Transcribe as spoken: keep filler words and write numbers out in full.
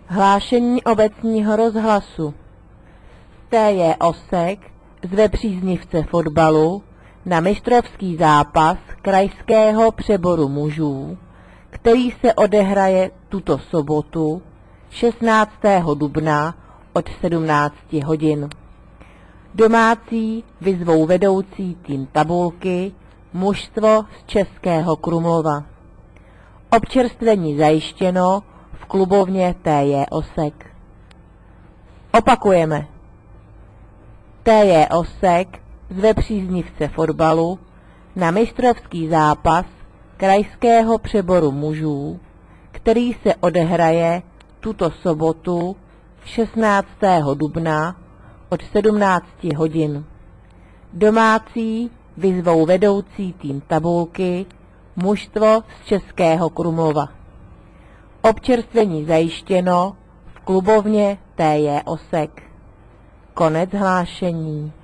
Hlášení obecního rozhlasu. T J Osek zve příznivce fotbalu na mistrovský zápas krajského přeboru mužů, který se odehraje tuto sobotu šestnáctého dubna od sedmnácti hodin. Domácí vyzvou vedoucí tým tabulky mužstvo z Českého Krumlova. Občerstvení zajištěno v klubovně T J Osek. Opakujeme. T J Osek zve příznivce fotbalu na mistrovský zápas krajského přeboru mužů, který se odehraje tuto sobotu šestnáctého dubna od sedmnácti hodin. Domácí vyzvou vedoucí tým tabulky mužstvo z Českého Krumlova. Občerstvení zajištěno v klubovně T J Osek. Konec hlášení.